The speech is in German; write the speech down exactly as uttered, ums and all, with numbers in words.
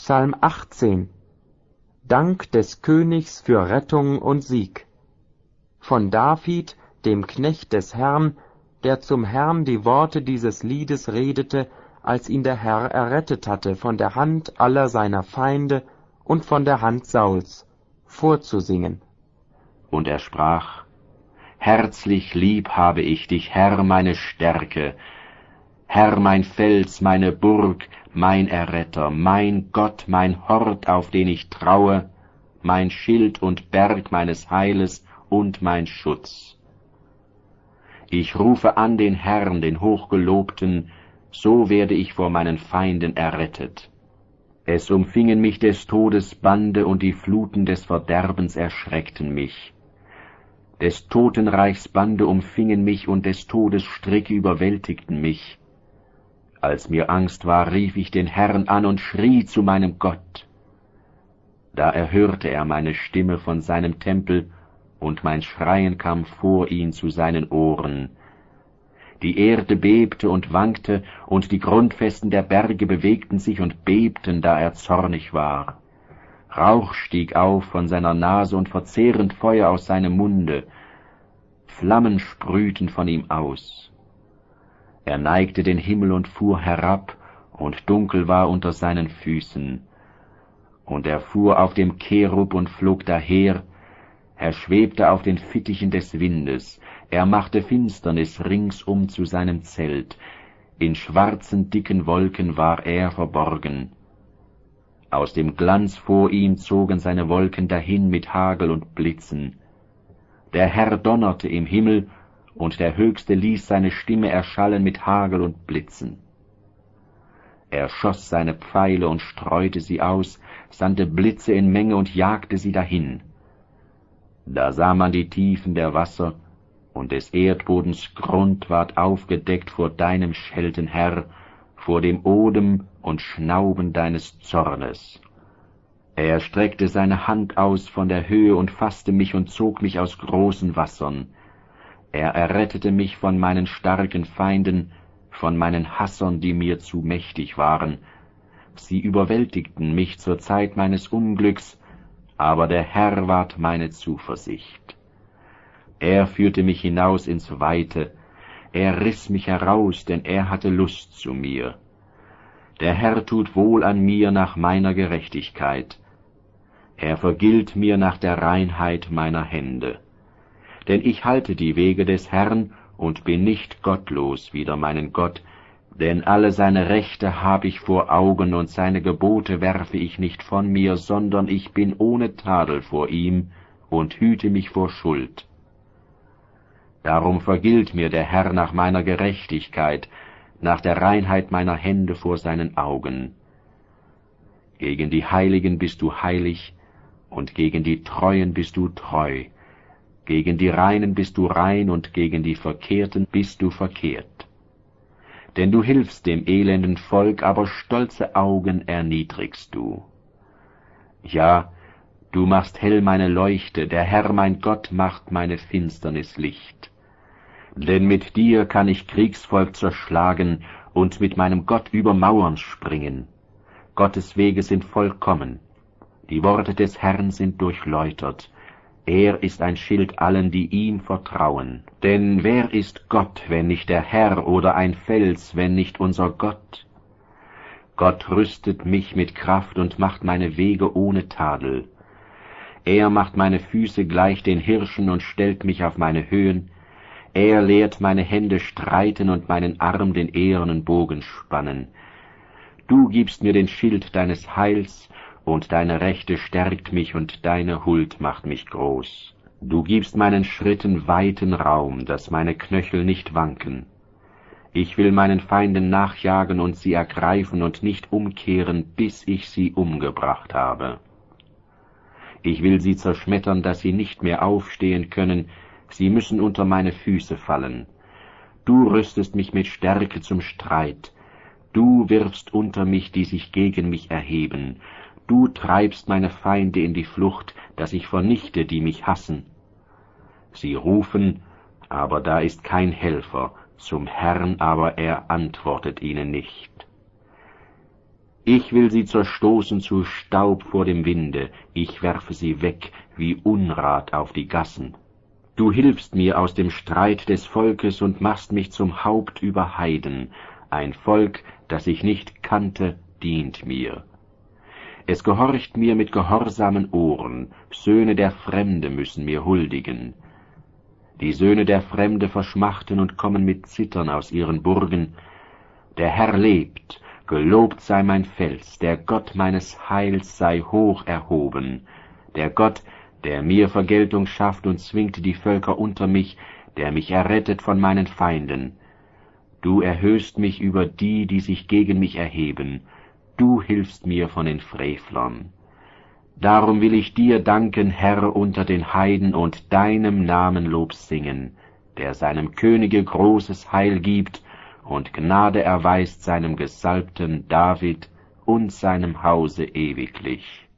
Psalm achtzehn. Dank des Königs für Rettung und Sieg. Von David, dem Knecht des Herrn, der zum Herrn die Worte dieses Liedes redete, als ihn der Herr errettet hatte von der Hand aller seiner Feinde und von der Hand Sauls, vorzusingen. Und er sprach: Herzlich lieb habe ich dich, Herr, meine Stärke, Herr, mein Fels, meine Burg, mein Erretter, mein Gott, mein Hort, auf den ich traue, mein Schild und Berg meines Heiles und mein Schutz. Ich rufe an den Herrn, den Hochgelobten, so werde ich vor meinen Feinden errettet. Es umfingen mich des Todes Bande, und die Fluten des Verderbens erschreckten mich. Des Totenreichs Bande umfingen mich, und des Todes Stricke überwältigten mich. Als mir Angst war, rief ich den Herrn an und schrie zu meinem Gott. Da erhörte er meine Stimme von seinem Tempel, und mein Schreien kam vor ihn zu seinen Ohren. Die Erde bebte und wankte, und die Grundfesten der Berge bewegten sich und bebten, da er zornig war. Rauch stieg auf von seiner Nase und verzehrend Feuer aus seinem Munde. Flammen sprühten von ihm aus. Er neigte den Himmel und fuhr herab, und dunkel war unter seinen Füßen. Und er fuhr auf dem Cherub und flog daher, er schwebte auf den Fittichen des Windes, er machte Finsternis ringsum zu seinem Zelt, in schwarzen dicken Wolken war er verborgen. Aus dem Glanz vor ihm zogen seine Wolken dahin mit Hagel und Blitzen. Der Herr donnerte im Himmel, und der Höchste ließ seine Stimme erschallen mit Hagel und Blitzen. Er schoss seine Pfeile und streute sie aus, sandte Blitze in Menge und jagte sie dahin. Da sah man die Tiefen der Wasser, und des Erdbodens Grund ward aufgedeckt vor deinem Schelten, Herr, vor dem Odem und Schnauben deines Zornes. Er streckte seine Hand aus von der Höhe und fasste mich und zog mich aus großen Wassern. Er errettete mich von meinen starken Feinden, von meinen Hassern, die mir zu mächtig waren. Sie überwältigten mich zur Zeit meines Unglücks, aber der Herr ward meine Zuversicht. Er führte mich hinaus ins Weite, er riss mich heraus, denn er hatte Lust zu mir. Der Herr tut wohl an mir nach meiner Gerechtigkeit. Er vergilt mir nach der Reinheit meiner Hände. Denn ich halte die Wege des Herrn und bin nicht gottlos wider meinen Gott, denn alle seine Rechte habe ich vor Augen, und seine Gebote werfe ich nicht von mir, sondern ich bin ohne Tadel vor ihm und hüte mich vor Schuld. Darum vergilt mir der Herr nach meiner Gerechtigkeit, nach der Reinheit meiner Hände vor seinen Augen. Gegen die Heiligen bist du heilig, und gegen die Treuen bist du treu. Gegen die Reinen bist du rein, und gegen die Verkehrten bist du verkehrt. Denn du hilfst dem elenden Volk, aber stolze Augen erniedrigst du. Ja, du machst hell meine Leuchte, der Herr mein Gott macht meine Finsternis Licht. Denn mit dir kann ich Kriegsvolk zerschlagen und mit meinem Gott über Mauern springen. Gottes Wege sind vollkommen, die Worte des Herrn sind durchläutert. Er ist ein Schild allen, die ihm vertrauen. Denn wer ist Gott, wenn nicht der Herr, oder ein Fels, wenn nicht unser Gott? Gott rüstet mich mit Kraft und macht meine Wege ohne Tadel. Er macht meine Füße gleich den Hirschen und stellt mich auf meine Höhen. Er lehrt meine Hände streiten und meinen Arm den ehernen Bogen spannen. Du gibst mir den Schild deines Heils, und deine Rechte stärkt mich, und deine Huld macht mich groß. Du gibst meinen Schritten weiten Raum, dass meine Knöchel nicht wanken. Ich will meinen Feinden nachjagen und sie ergreifen und nicht umkehren, bis ich sie umgebracht habe. Ich will sie zerschmettern, dass sie nicht mehr aufstehen können, sie müssen unter meine Füße fallen. Du rüstest mich mit Stärke zum Streit, du wirfst unter mich, die sich gegen mich erheben. Du treibst meine Feinde in die Flucht, dass ich vernichte, die mich hassen. Sie rufen, aber da ist kein Helfer, zum Herrn aber er antwortet ihnen nicht. Ich will sie zerstoßen zu Staub vor dem Winde, ich werfe sie weg wie Unrat auf die Gassen. Du hilfst mir aus dem Streit des Volkes und machst mich zum Haupt über Heiden. Ein Volk, das ich nicht kannte, dient mir. Es gehorcht mir mit gehorsamen Ohren, Söhne der Fremde müssen mir huldigen. Die Söhne der Fremde verschmachten und kommen mit Zittern aus ihren Burgen. Der Herr lebt, gelobt sei mein Fels, der Gott meines Heils sei hoch erhoben, der Gott, der mir Vergeltung schafft und zwingt die Völker unter mich, der mich errettet von meinen Feinden. Du erhöhst mich über die, die sich gegen mich erheben, du hilfst mir von den Frevlern. Darum will ich dir danken, Herr, unter den Heiden und deinem Namen Lob singen, der seinem Könige großes Heil gibt und Gnade erweist seinem Gesalbten David und seinem Hause ewiglich.